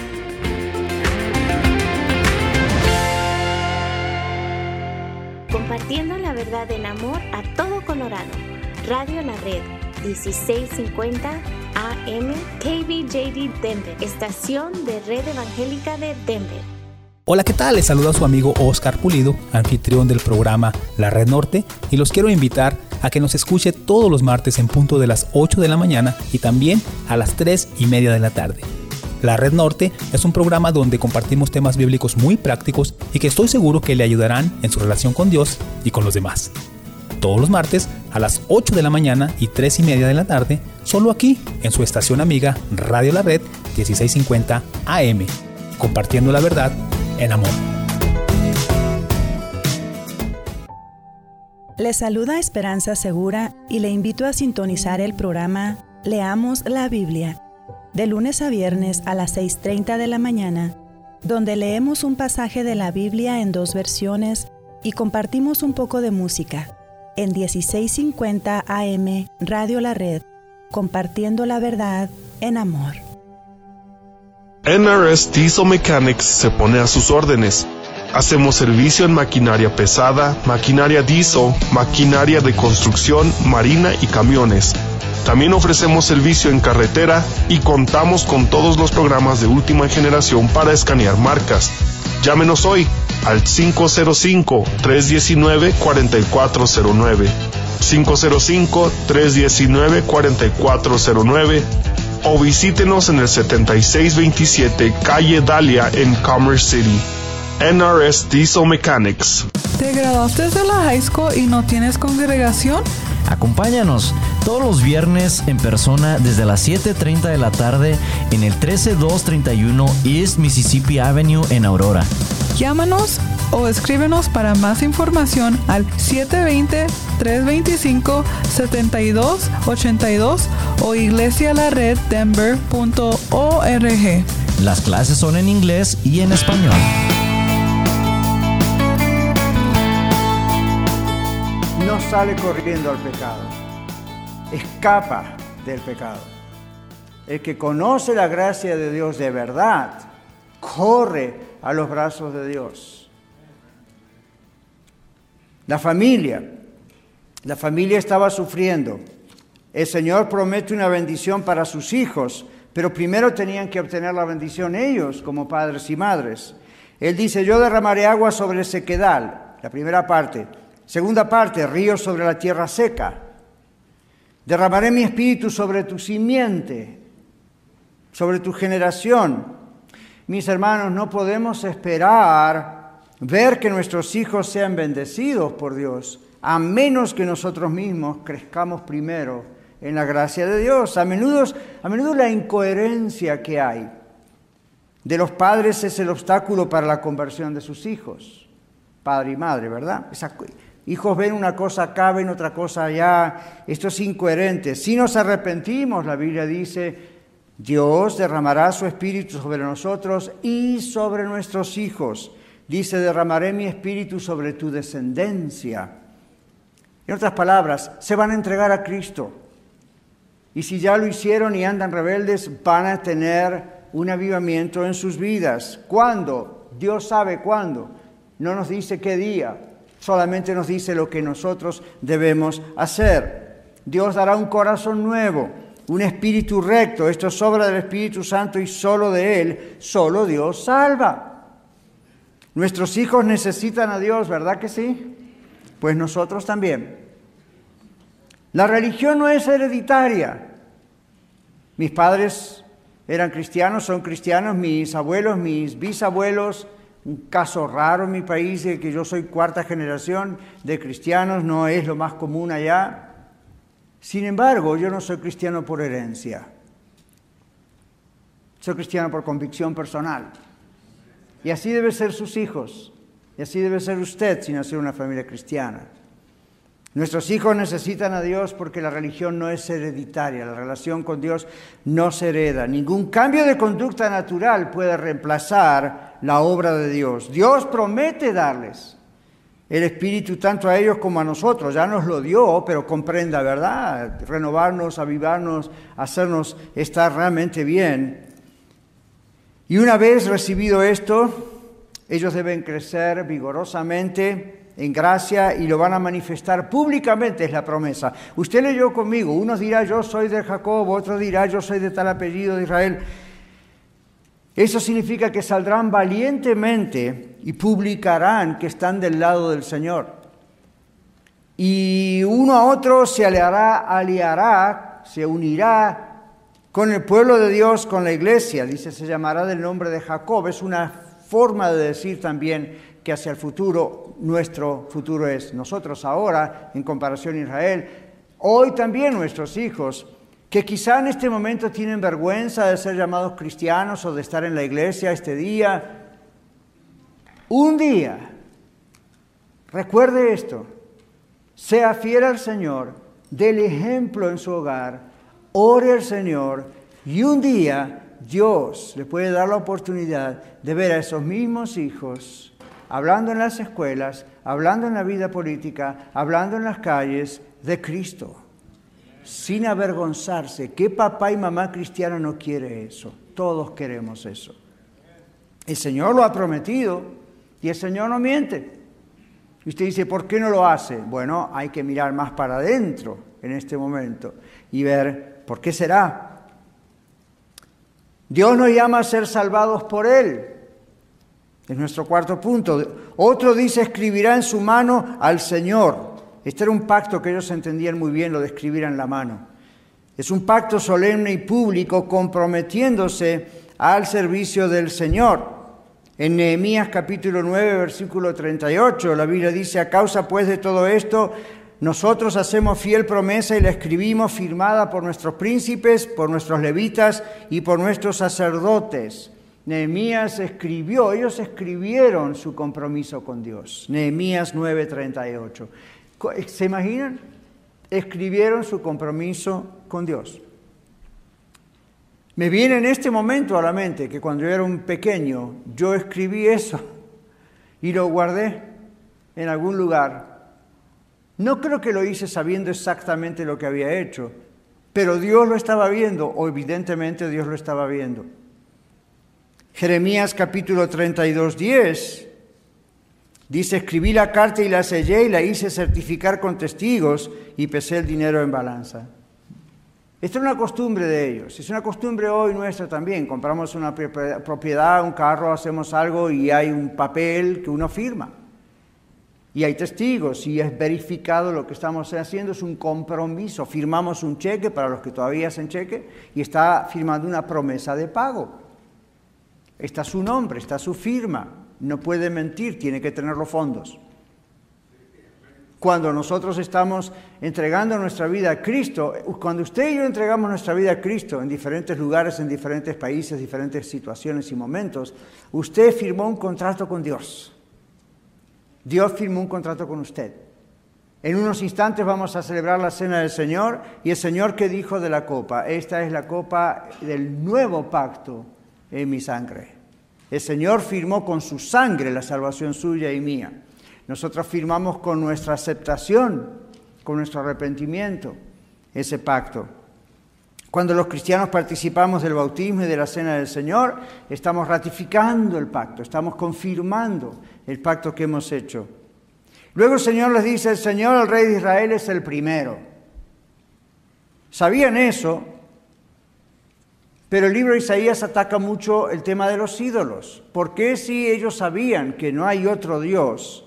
Compartiendo la verdad en amor a todo Colorado. Radio La Red, 1650 AM, KBJD Denver, estación de Red Evangélica de Denver. Hola, ¿qué tal? Les saluda su amigo Oscar Pulido, anfitrión del programa La Red Norte, y los quiero invitar a que nos escuche todos los martes en punto de las 8 de la mañana y también a las 3:30 de la tarde. La Red Norte es un programa donde compartimos temas bíblicos muy prácticos y que estoy seguro que le ayudarán en su relación con Dios y con los demás. Todos los martes a las 8 de la mañana y 3:30 de la tarde, solo aquí en su estación amiga Radio La Red 1650 AM, compartiendo la verdad en amor. Le saluda Esperanza Segura y le invito a sintonizar el programa Leamos la Biblia, de lunes a viernes a las 6:30 de la mañana, donde leemos un pasaje de la Biblia en 2 versiones y compartimos un poco de música, en 1650 AM Radio La Red, compartiendo la verdad en amor. NRS Diesel Mechanics se pone a sus órdenes. Hacemos servicio en maquinaria pesada, maquinaria diesel, maquinaria de construcción, marina y camiones. También ofrecemos servicio en carretera y contamos con todos los programas de última generación para escanear marcas. Llámenos hoy al 505-319-4409, 505-319-4409, o visítenos en el 7627 Calle Dahlia en Commerce City. NRS Diesel Mechanics. ¿Te graduaste de la high school y no tienes congregación? Acompáñanos todos los viernes en persona desde las 7:30 de la tarde en el 13231 East Mississippi Avenue en Aurora. Llámanos o escríbenos para más información al 720-325-7282 o iglesialareddenver.org. Las clases son en inglés y en español. No sale corriendo al pecado, escapa del pecado. El que conoce la gracia de Dios de verdad, corre a los brazos de Dios. La familia estaba sufriendo. El Señor promete una bendición para sus hijos, pero primero tenían que obtener la bendición ellos como padres y madres. Él dice, yo derramaré agua sobre el sequedal, la primera parte. Segunda parte, ríos sobre la tierra seca. Derramaré mi espíritu sobre tu simiente, sobre tu generación. Mis hermanos, no podemos esperar ver que nuestros hijos sean bendecidos por Dios, a menos que nosotros mismos crezcamos primero en la gracia de Dios. A menudo la incoherencia que hay de los padres es el obstáculo para la conversión de sus hijos, padre y madre, ¿verdad? Hijos ven una cosa acá, ven otra cosa allá. Esto es incoherente. Si nos arrepentimos, la Biblia dice, Dios derramará su espíritu sobre nosotros y sobre nuestros hijos. Dice, derramaré mi espíritu sobre tu descendencia. En otras palabras, se van a entregar a Cristo. Y si ya lo hicieron y andan rebeldes, van a tener un avivamiento en sus vidas. ¿Cuándo? Dios sabe cuándo. No nos dice qué día. Solamente nos dice lo que nosotros debemos hacer. Dios dará un corazón nuevo, un espíritu recto. Esto es obra del Espíritu Santo y solo de Él, solo Dios salva. Nuestros hijos necesitan a Dios, ¿verdad que sí? Pues nosotros también. La religión no es hereditaria. Mis padres eran cristianos, son cristianos, mis abuelos, mis bisabuelos. Un caso raro en mi país, de que yo soy cuarta generación de cristianos, no es lo más común allá. Sin embargo, yo no soy cristiano por herencia. Soy cristiano por convicción personal. Y así deben ser sus hijos. Y así debe ser usted si nació en una familia cristiana. Nuestros hijos necesitan a Dios porque la religión no es hereditaria. La relación con Dios no se hereda. Ningún cambio de conducta natural puede reemplazar la obra de Dios. Dios promete darles el Espíritu tanto a ellos como a nosotros. Ya nos lo dio, pero comprenda, ¿verdad? Renovarnos, avivarnos, hacernos estar realmente bien. Y una vez recibido esto, ellos deben crecer vigorosamente en gracia y lo van a manifestar públicamente, es la promesa. Usted leyó conmigo, uno dirá yo soy de Jacob, otro dirá yo soy de tal apellido de Israel. Eso significa que saldrán valientemente y publicarán que están del lado del Señor. Y uno a otro se aliará, se unirá con el pueblo de Dios, con la iglesia. Dice, se llamará del nombre de Jacob. Es una forma de decir también que hacia el futuro, nuestro futuro es nosotros ahora, en comparación a Israel. Hoy también nuestros hijos, que quizá en este momento tienen vergüenza de ser llamados cristianos o de estar en la iglesia este día. Un día, recuerde esto, sea fiel al Señor, dé el ejemplo en su hogar, ore al Señor y un día Dios le puede dar la oportunidad de ver a esos mismos hijos hablando en las escuelas, hablando en la vida política, hablando en las calles de Cristo, sin avergonzarse. ¿Qué papá y mamá cristiana no quiere eso? Todos queremos eso. El Señor lo ha prometido y el Señor no miente. Y usted dice, ¿por qué no lo hace? Bueno, hay que mirar más para adentro en este momento y ver por qué será. Dios nos llama a ser salvados por Él. Es nuestro cuarto punto. Otro dice, escribirá en su mano al Señor. Este era un pacto que ellos entendían muy bien, lo de escribir en la mano. Es un pacto solemne y público comprometiéndose al servicio del Señor. En Nehemías capítulo 9, versículo 38, la Biblia dice, a causa pues de todo esto, nosotros hacemos fiel promesa y la escribimos firmada por nuestros príncipes, por nuestros levitas y por nuestros sacerdotes. Nehemías escribió, ellos escribieron su compromiso con Dios. Nehemías 9:38. ¿Se imaginan? Escribieron su compromiso con Dios. Me viene en este momento a la mente que cuando yo era un pequeño, yo escribí eso y lo guardé en algún lugar. No creo que lo hice sabiendo exactamente lo que había hecho, pero Dios lo estaba viendo, o evidentemente Dios lo estaba viendo. Jeremías capítulo 32:10 dice, escribí la carta y la sellé y la hice certificar con testigos y pesé el dinero en balanza. Esta es una costumbre de ellos, es una costumbre hoy nuestra también. Compramos una propiedad, un carro, hacemos algo y hay un papel que uno firma. Y hay testigos, y es verificado lo que estamos haciendo, es un compromiso. Firmamos un cheque para los que todavía hacen cheque y está firmando una promesa de pago. Está su nombre, está su firma. No puede mentir, tiene que tener los fondos. Cuando nosotros estamos entregando nuestra vida a Cristo, cuando usted y yo entregamos nuestra vida a Cristo en diferentes lugares, en diferentes países, diferentes situaciones y momentos, usted firmó un contrato con Dios. Dios firmó un contrato con usted. En unos instantes vamos a celebrar la Cena del Señor, y el Señor que dijo de la copa: esta es la copa del nuevo pacto en mi sangre. El Señor firmó con su sangre la salvación suya y mía. Nosotros firmamos con nuestra aceptación, con nuestro arrepentimiento, ese pacto. Cuando los cristianos participamos del bautismo y de la Cena del Señor, estamos ratificando el pacto, estamos confirmando el pacto que hemos hecho. Luego el Señor les dice: el Señor, el Rey de Israel, es el primero. ¿Sabían eso? Pero el libro de Isaías ataca mucho el tema de los ídolos. ¿Por qué, si ellos sabían que no hay otro Dios,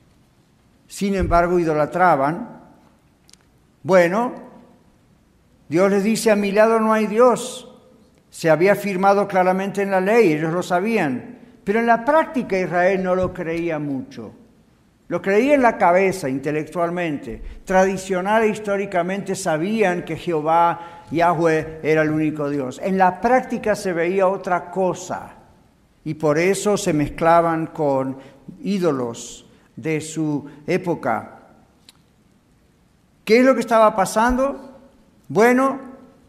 sin embargo idolatraban? Bueno, Dios les dice: a mi lado no hay Dios. Se había afirmado claramente en la ley, ellos lo sabían. Pero en la práctica Israel no lo creía mucho. Lo creía en la cabeza, intelectualmente. Tradicional e históricamente sabían que Jehová, Yahweh, era el único Dios. En la práctica se veía otra cosa. Y por eso se mezclaban con ídolos de su época. ¿Qué es lo que estaba pasando? Bueno,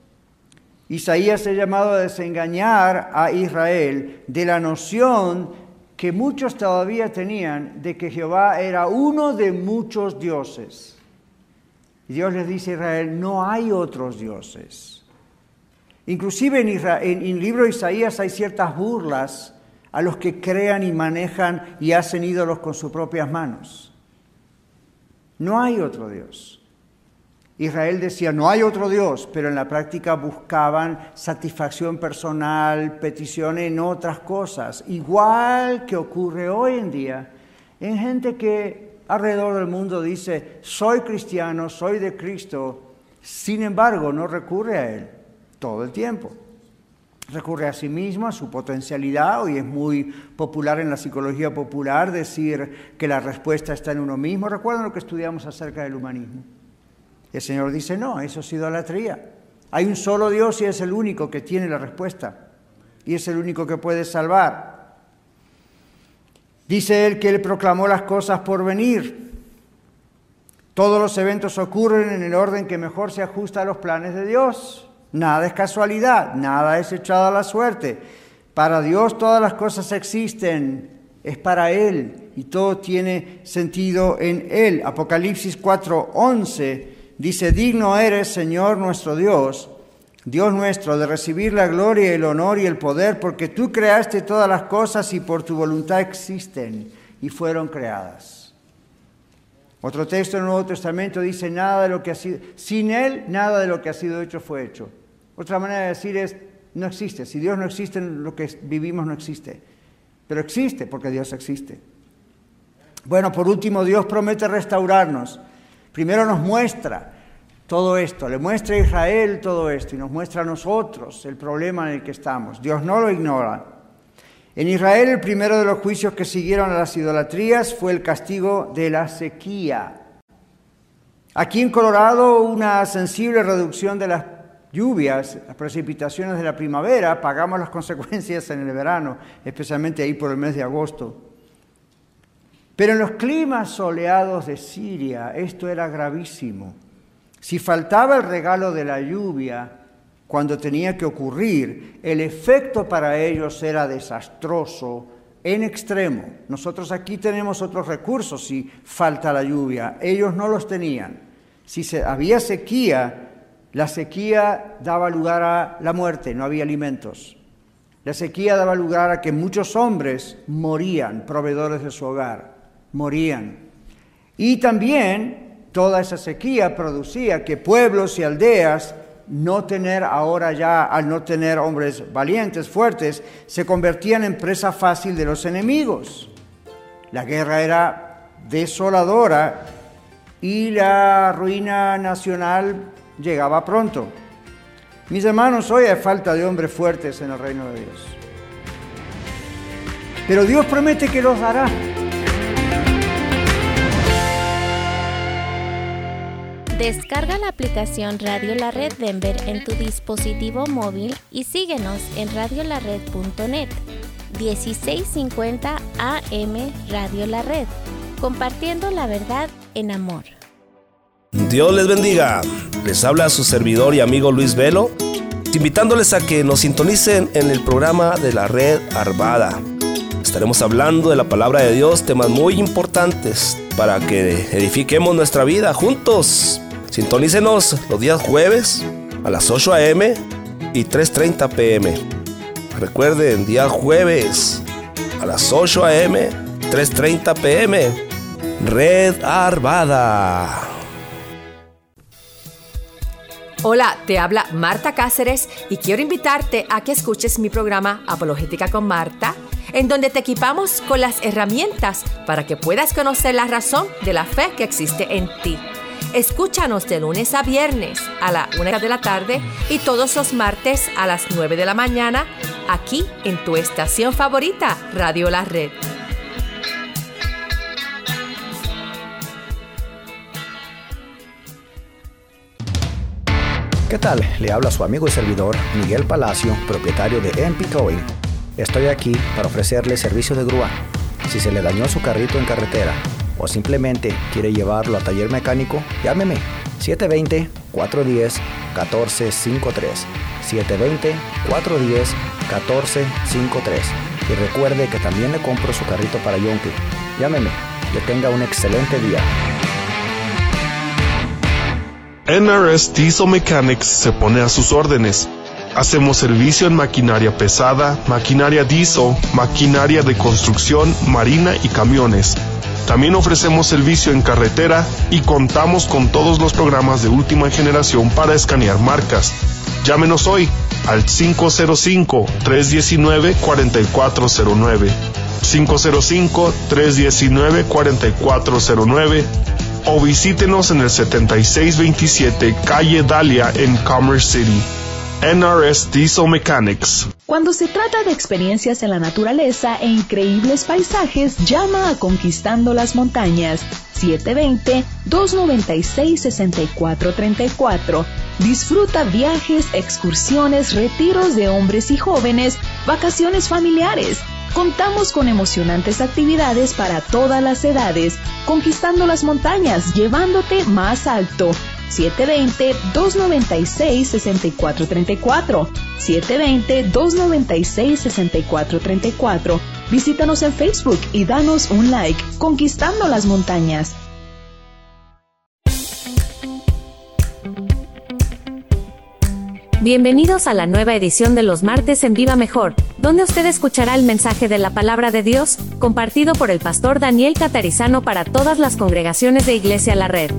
Isaías es llamado a desengañar a Israel de la noción que muchos todavía tenían de que Jehová era uno de muchos dioses. Y Dios les dice a Israel: no hay otros dioses. Inclusive en el libro de Isaías hay ciertas burlas a los que crean y manejan y hacen ídolos con sus propias manos. No hay otro Dios. Israel decía: no hay otro Dios, pero en la práctica buscaban satisfacción personal, petición en otras cosas, igual que ocurre hoy en día en gente que alrededor del mundo dice: soy cristiano, soy de Cristo, sin embargo no recurre a Él todo el tiempo. Recurre a sí mismo, a su potencialidad. Hoy es muy popular en la psicología popular decir que la respuesta está en uno mismo. ¿Recuerdan lo que estudiamos acerca del humanismo? El Señor dice: no, eso es idolatría. Hay un solo Dios y es el único que tiene la respuesta. Y es el único que puede salvar. Dice Él que Él proclamó las cosas por venir. Todos los eventos ocurren en el orden que mejor se ajusta a los planes de Dios. Nada es casualidad, nada es echado a la suerte. Para Dios todas las cosas existen, es para Él y todo tiene sentido en Él. Apocalipsis 4:11 dice: digno eres, Señor nuestro Dios, Dios nuestro, de recibir la gloria, el honor y el poder, porque tú creaste todas las cosas y por tu voluntad existen y fueron creadas. Otro texto en el Nuevo Testamento dice: nada de lo que ha sido, sin Él, nada de lo que ha sido hecho fue hecho. Otra manera de decir es: no existe. Si Dios no existe, lo que vivimos no existe. Pero existe porque Dios existe. Bueno, por último, Dios promete restaurarnos. Primero nos muestra todo esto, le muestra a Israel todo esto y nos muestra a nosotros el problema en el que estamos. Dios no lo ignora. En Israel, el primero de los juicios que siguieron a las idolatrías fue el castigo de la sequía. Aquí en Colorado, una sensible reducción de las lluvias, las precipitaciones de la primavera, pagamos las consecuencias en el verano, especialmente ahí por el mes de agosto. Pero en los climas soleados de Siria, esto era gravísimo. Si faltaba el regalo de la lluvia cuando tenía que ocurrir, el efecto para ellos era desastroso en extremo. Nosotros aquí tenemos otros recursos si falta la lluvia. Ellos no los tenían. Si había sequía, la sequía daba lugar a la muerte, no había alimentos. La sequía daba lugar a que muchos hombres morían, proveedores de su hogar, morían. Y también toda esa sequía producía que pueblos y aldeas, al no tener hombres valientes, fuertes, se convertían en presa fácil de los enemigos. La guerra era desoladora y la ruina nacional llegaba pronto. Mis hermanos, hoy hay falta de hombres fuertes en el reino de Dios. Pero Dios promete que los hará. Descarga la aplicación Radio La Red Denver en tu dispositivo móvil y síguenos en radiolared.net. 1650 AM Radio La Red, compartiendo la verdad en amor. Dios les bendiga. Les habla su servidor y amigo Luis Velo, invitándoles a que nos sintonicen en el programa de la Red Arvada. Estaremos hablando de la palabra de Dios, temas muy importantes para que edifiquemos nuestra vida juntos. Sintonícenos los días jueves a las 8 a.m. y 3:30 p.m. Recuerden, día jueves a las 8 a.m., 3:30 p.m. Red Arvada. Hola, te habla Marta Cáceres y quiero invitarte a que escuches mi programa Apologética con Marta, en donde te equipamos con las herramientas para que puedas conocer la razón de la fe que existe en ti. Escúchanos de lunes a viernes a la 1 de la tarde y todos los martes a las 9 de la mañana, aquí en tu estación favorita, Radio La Red. ¿Qué tal? Le habla su amigo y servidor Miguel Palacio, propietario de MP Towing. Estoy aquí para ofrecerle servicio de grúa. Si se le dañó su carrito en carretera o simplemente quiere llevarlo a taller mecánico, llámeme 720-410-1453. 720-410-1453. Y recuerde que también le compro su carrito para Yonke. Llámeme. Que tenga un excelente día. NRS Diesel Mechanics se pone a sus órdenes. Hacemos servicio en maquinaria pesada, maquinaria diesel, maquinaria de construcción, marina y camiones. También ofrecemos servicio en carretera y contamos con todos los programas de última generación para escanear marcas. Llámenos hoy al 505-319-4409. 505-319-4409 o visítenos en el 7627 Calle Dahlia en Commerce City. NRS Diesel Mechanics. Cuando se trata de experiencias en la naturaleza e increíbles paisajes, llama a Conquistando las Montañas. 720-296-6434. Disfruta viajes, excursiones, retiros de hombres y jóvenes, vacaciones familiares. Contamos con emocionantes actividades para todas las edades. Conquistando las montañas, llevándote más alto. 720-296-6434. 720-296-6434. Visítanos en Facebook y danos un like. Conquistando las montañas. Bienvenidos a la nueva edición de los martes en Viva Mejor, donde usted escuchará el mensaje de la palabra de Dios, compartido por el pastor Daniel Catarizano para todas las congregaciones de Iglesia La Red.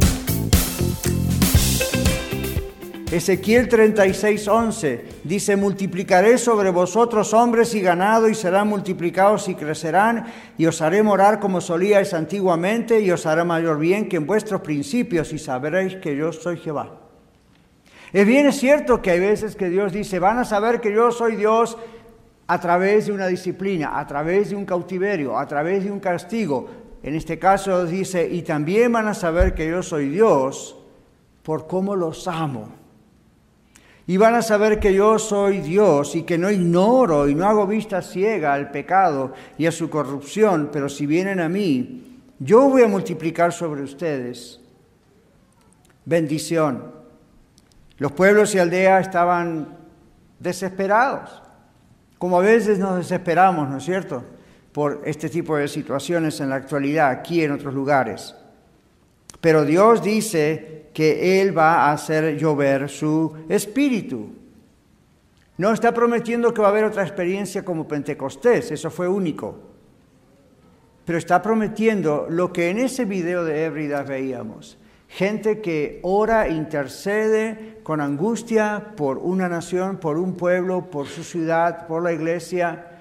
Ezequiel 36:11 dice: multiplicaré sobre vosotros hombres y ganado, y serán multiplicados y crecerán, y os haré morar como solíais antiguamente, y os hará mayor bien que en vuestros principios, y sabréis que yo soy Jehová. Es bien cierto que hay veces que Dios dice: van a saber que yo soy Dios a través de una disciplina, a través de un cautiverio, a través de un castigo. En este caso dice: y también van a saber que yo soy Dios por cómo los amo. Y van a saber que yo soy Dios y que no ignoro y no hago vista ciega al pecado y a su corrupción, pero si vienen a mí, yo voy a multiplicar sobre ustedes bendición. Los pueblos y aldeas estaban desesperados, como a veces nos desesperamos, ¿no es cierto?, por este tipo de situaciones en la actualidad, aquí en otros lugares. Pero Dios dice que Él va a hacer llover su espíritu. No está prometiendo que va a haber otra experiencia como Pentecostés, eso fue único. Pero está prometiendo lo que en ese video de Ébridas veíamos. Gente que ora, intercede con angustia por una nación, por un pueblo, por su ciudad, por la iglesia.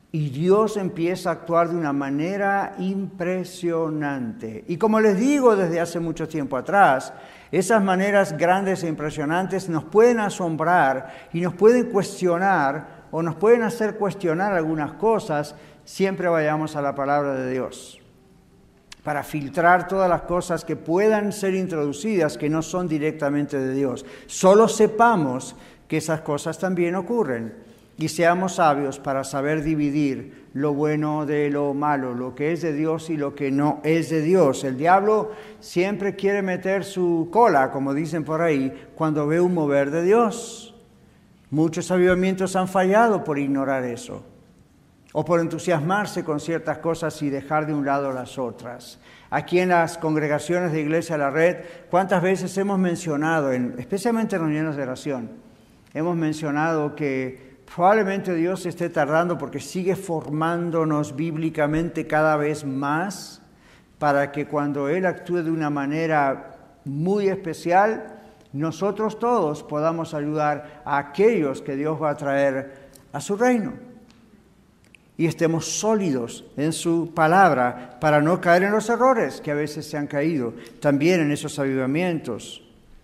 Y Dios empieza a actuar de una manera impresionante. Y como les digo desde hace mucho tiempo atrás, esas maneras grandes e impresionantes nos pueden asombrar y nos pueden cuestionar o nos pueden hacer cuestionar algunas cosas. Siempre vayamos a la palabra de Dios para filtrar todas las cosas que puedan ser introducidas que no son directamente de Dios. Solo sepamos que esas cosas también ocurren. Y seamos sabios para saber dividir lo bueno de lo malo, lo que es de Dios y lo que no es de Dios. El diablo siempre quiere meter su cola, como dicen por ahí, cuando ve un mover de Dios. Muchos avivamientos han fallado por ignorar eso, o por entusiasmarse con ciertas cosas y dejar de un lado las otras. Aquí en las congregaciones de Iglesia La Red, ¿cuántas veces hemos mencionado, especialmente en reuniones de oración, hemos mencionado que probablemente Dios esté tardando porque sigue formándonos bíblicamente cada vez más para que cuando Él actúe de una manera muy especial, nosotros todos podamos ayudar a aquellos que Dios va a traer a su reino. Y estemos sólidos en su palabra para no caer en los errores que a veces se han caído también en esos avivamientos.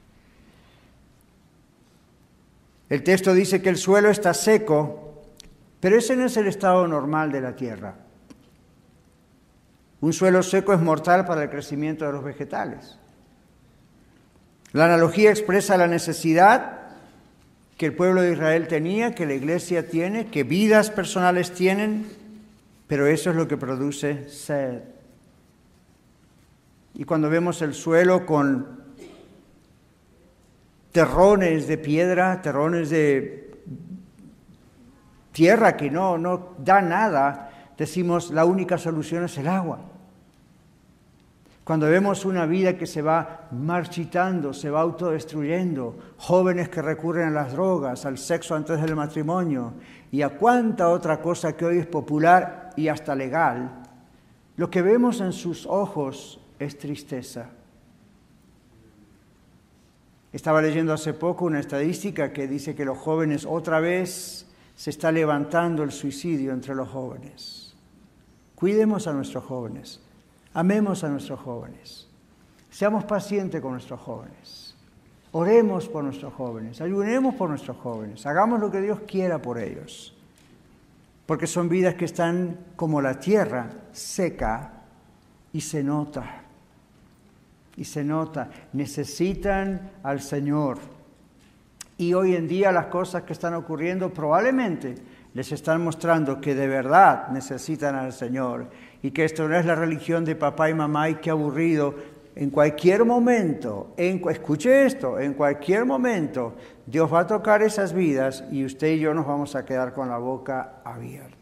El texto dice que el suelo está seco, pero ese no es el estado normal de la tierra. Un suelo seco es mortal para el crecimiento de los vegetales. La analogía expresa la necesidad que el pueblo de Israel tenía, que la iglesia tiene, que vidas personales tienen, pero eso es lo que produce sed. Y cuando vemos el suelo con terrones de piedra, terrones de tierra que no da nada, decimos la única solución es el agua. Cuando vemos una vida que se va marchitando, se va autodestruyendo, jóvenes que recurren a las drogas, al sexo antes del matrimonio y a cuánta otra cosa que hoy es popular y hasta legal, lo que vemos en sus ojos es tristeza. Estaba leyendo hace poco una estadística que dice que los jóvenes otra vez se está levantando el suicidio entre los jóvenes. Cuidemos a nuestros jóvenes, amemos a nuestros jóvenes, seamos pacientes con nuestros jóvenes, oremos por nuestros jóvenes, ayunemos por nuestros jóvenes, hagamos lo que Dios quiera por ellos, porque son vidas que están como la tierra seca y se nota. Y se nota, necesitan al Señor. Y hoy en día las cosas que están ocurriendo probablemente les están mostrando que de verdad necesitan al Señor y que esto no es la religión de papá y mamá y qué aburrido. En cualquier momento, escuche esto, en cualquier momento Dios va a tocar esas vidas y usted y yo nos vamos a quedar con la boca abierta.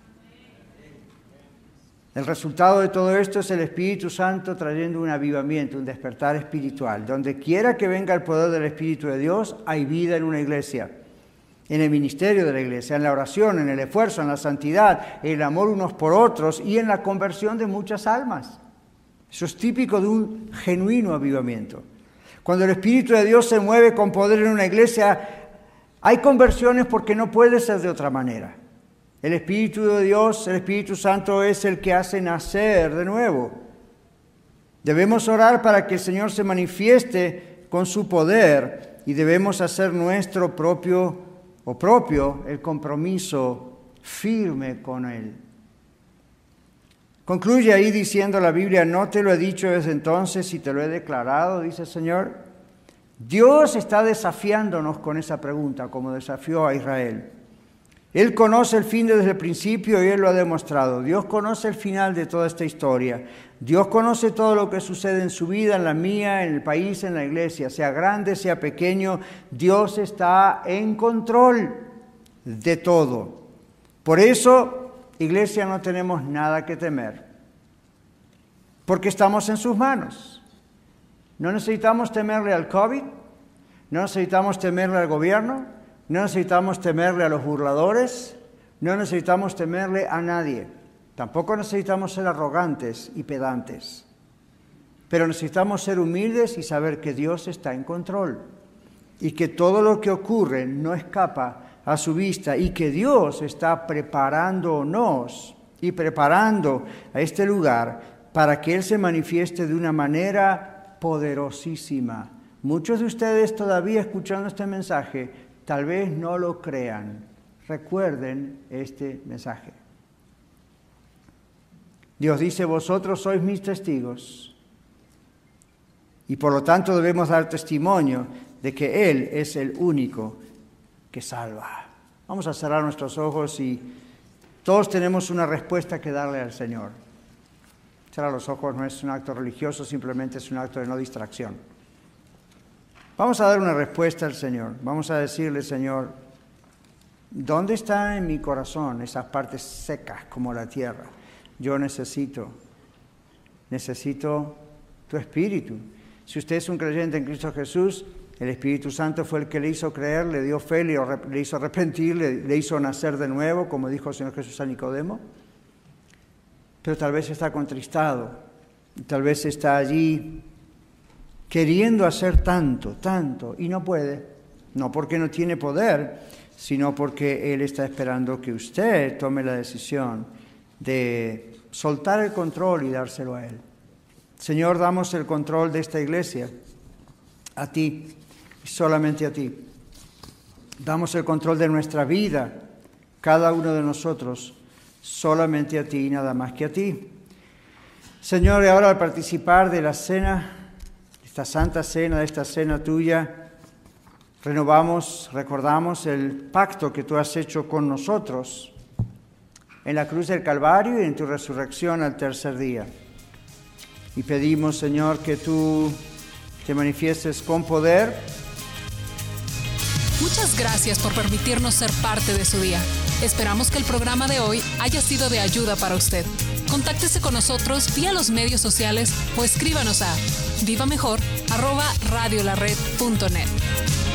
El resultado de todo esto es el Espíritu Santo trayendo un avivamiento, un despertar espiritual. Donde quiera que venga el poder del Espíritu de Dios, hay vida en una iglesia, en el ministerio de la iglesia, en la oración, en el esfuerzo, en la santidad, en el amor unos por otros y en la conversión de muchas almas. Eso es típico de un genuino avivamiento. Cuando el Espíritu de Dios se mueve con poder en una iglesia, hay conversiones porque no puede ser de otra manera. El Espíritu de Dios, el Espíritu Santo es el que hace nacer de nuevo. Debemos orar para que el Señor se manifieste con su poder y debemos hacer nuestro propio el compromiso firme con Él. Concluye ahí diciendo la Biblia, no te lo he dicho desde entonces y te lo he declarado, dice el Señor. Dios está desafiándonos con esa pregunta, como desafió a Israel. Él conoce el fin desde el principio y Él lo ha demostrado. Dios conoce el final de toda esta historia. Dios conoce todo lo que sucede en su vida, en la mía, en el país, en la iglesia. Sea grande, sea pequeño, Dios está en control de todo. Por eso, iglesia, no tenemos nada que temer. Porque estamos en sus manos. No necesitamos temerle al COVID, no necesitamos temerle al gobierno, no necesitamos temerle a los burladores, no necesitamos temerle a nadie. Tampoco necesitamos ser arrogantes y pedantes. Pero necesitamos ser humildes y saber que Dios está en control y que todo lo que ocurre no escapa a su vista y que Dios está preparándonos y preparando a este lugar para que Él se manifieste de una manera poderosísima. Muchos de ustedes todavía escuchando este mensaje tal vez no lo crean. Recuerden este mensaje. Dios dice, vosotros sois mis testigos. Y por lo tanto debemos dar testimonio de que Él es el único que salva. Vamos a cerrar nuestros ojos y todos tenemos una respuesta que darle al Señor. Cerrar los ojos no es un acto religioso, simplemente es un acto de no distracción. Vamos a dar una respuesta al Señor. Vamos a decirle, Señor, ¿dónde está en mi corazón esas partes secas como la tierra? Yo necesito tu Espíritu. Si usted es un creyente en Cristo Jesús, el Espíritu Santo fue el que le hizo creer, le dio fe, le hizo arrepentir, le hizo nacer de nuevo, como dijo el Señor Jesús a Nicodemo. Pero tal vez está contristado, tal vez está allí queriendo hacer tanto, y no puede, no porque no tiene poder, sino porque Él está esperando que usted tome la decisión de soltar el control y dárselo a Él. Señor, damos el control de esta iglesia a ti, y solamente a ti. Damos el control de nuestra vida, cada uno de nosotros, solamente a ti y nada más que a ti. Señor, y ahora al participar de la cena, esta santa cena, de esta cena tuya, recordamos el pacto que tú has hecho con nosotros en la cruz del Calvario y en tu resurrección al tercer día. Y pedimos, Señor, que tú te manifiestes con poder. Muchas gracias por permitirnos ser parte de su día. Esperamos que el programa de hoy haya sido de ayuda para usted. Contáctese con nosotros vía los medios sociales o escríbanos a vivamejor@radiolared.net.